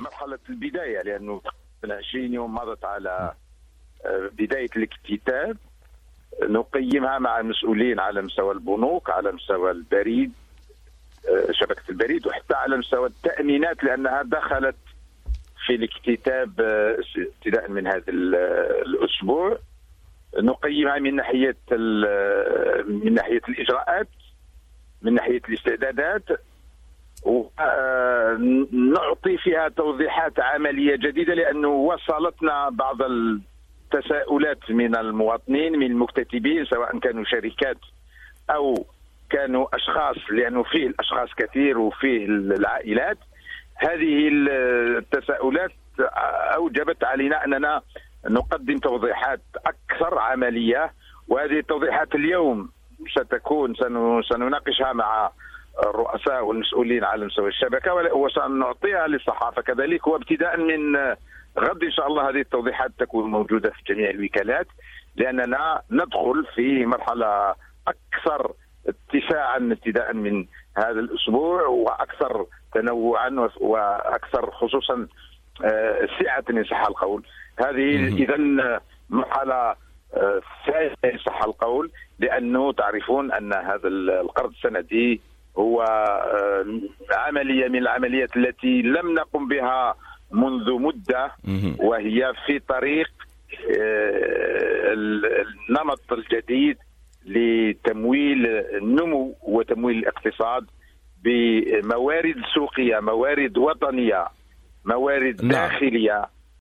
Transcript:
مرحلة البداية، لأنه 20 يوم مضت على بداية الاكتتاب. نقيمها مع المسؤولين على مستوى البنوك، على مستوى البريد، شبكة البريد، وحتى على مستوى التأمينات، لأنها دخلت في الاكتتاب ابتداء من هذا الأسبوع. نقيمها من ناحية الإجراءات، من ناحية الاستعدادات، ونعطي فيها توضيحات عملية جديدة، لأنه وصلتنا بعض التساؤلات من المواطنين، من المكتتبين، سواء كانوا شركات أو كانوا أشخاص، لأنه فيه الأشخاص كثير وفيه العائلات. هذه التساؤلات أوجبت علينا أننا نقدم توضيحات أكثر عملية، وهذه التوضيحات اليوم سنناقشها مع الرؤساء والمسؤولين على مستوى الشبكة، وسنعطيها للصحافة كذلك. وابتداء من غد إن شاء الله هذه التوضيحات تكون موجودة في جميع الوكالات، لأننا ندخل في مرحلة أكثر اتساعا ابتداء من هذا الأسبوع، وأكثر تنوعا، وأكثر خصوصا سعة إن صح القول. هذه إذن مرحلة ثانية صح القول، لأنه تعرفون أن هذا القرض السندي هو عملية من العمليات التي لم نقم بها منذ مدة، وهي في طريق النمط الجديد لتمويل النمو وتمويل الاقتصاد بموارد سوقية، موارد وطنية، موارد داخلية